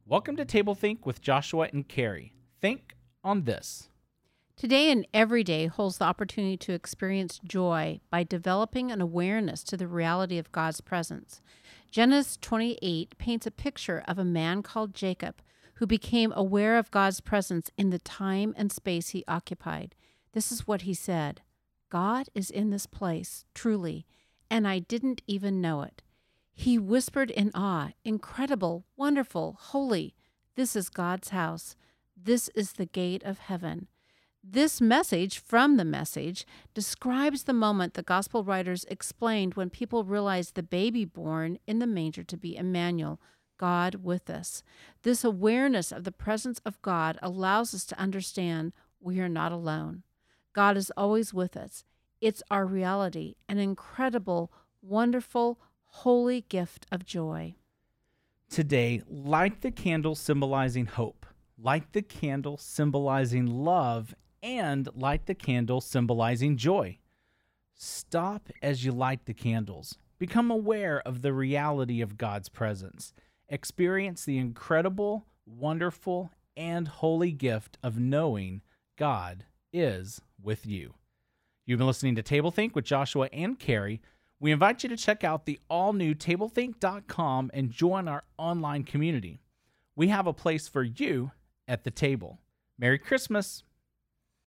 Welcome to Table Think with Joshua and Carrie. Think on this. Today and every day holds the opportunity to experience joy by developing an awareness to the reality of God's presence. Genesis 28 paints a picture of a man called Jacob who became aware of God's presence in the time and space he occupied. This is what he said: "God is in this place, truly, and I didn't even know it." He whispered in awe, "Incredible, wonderful, holy. This is God's house. This is the gate of heaven." This message from the Message describes the moment the gospel writers explained when people realized the baby born in the manger to be Emmanuel, God with us. This awareness of the presence of God allows us to understand we are not alone. God is always with us. It's our reality, an incredible, wonderful, holy gift of joy. Today, light the candle symbolizing hope, light the candle symbolizing love, and light the candle symbolizing joy. Stop as you light the candles. Become aware of the reality of God's presence. Experience the incredible, wonderful, and holy gift of knowing God is with you. You've been listening to Table Think with Joshua and Carrie. We invite you to check out the all-new tablethink.com and join our online community. We have a place for you at the table. Merry Christmas!